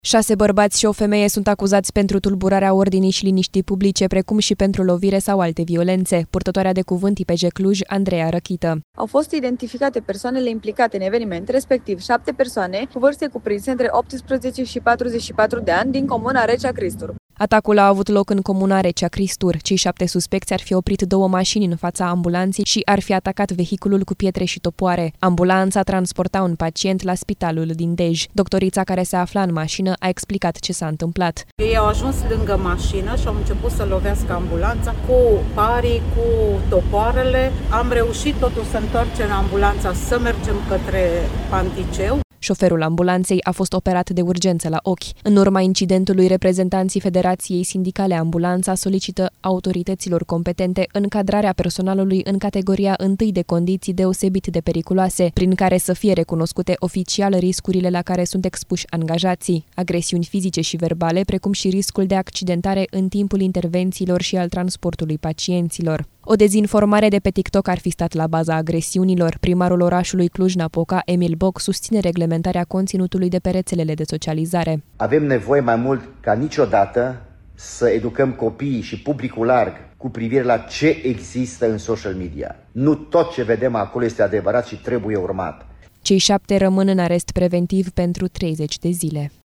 6 bărbați și o femeie sunt acuzați pentru tulburarea ordinii și liniștii publice, precum și pentru lovire sau alte violențe. Purtătoarea de cuvânt IPJ Cluj, Andreea Răchită. Au fost identificate persoanele implicate în eveniment, respectiv 7 persoane cu vârste cuprinse între 18 și 44 de ani din comuna Recea Cristur. Atacul a avut loc în comuna Recea Cristur. Cei 7 suspecți ar fi oprit 2 mașini în fața ambulanței și ar fi atacat vehiculul cu pietre și topoare. Ambulanța transporta un pacient la spitalul din Dej. Doctorița care se afla în mașină a explicat ce s-a întâmplat. Ei au ajuns lângă mașină și au început să lovească ambulanța cu parii, cu topoarele. Am reușit totuși să întoarcem ambulanța, să mergem către Panticeu. Șoferul ambulanței a fost operat de urgență la ochi. În urma incidentului, reprezentanții Federației Sindicale Ambulanța solicită autorităților competente încadrarea personalului în categoria 1 de condiții deosebit de periculoase, prin care să fie recunoscute oficial riscurile la care sunt expuși angajații, agresiuni fizice și verbale, precum și riscul de accidentare în timpul intervențiilor și al transportului pacienților. O dezinformare de pe TikTok ar fi stat la baza agresiunilor. Primarul orașului Cluj-Napoca, Emil Boc, susține reglementarea conținutului de pe rețelele de socializare. Avem nevoie mai mult ca niciodată să educăm copiii și publicul larg cu privire la ce există în social media. Nu tot ce vedem acolo este adevărat și trebuie urmat. Cei 7 rămân în arest preventiv pentru 30 de zile.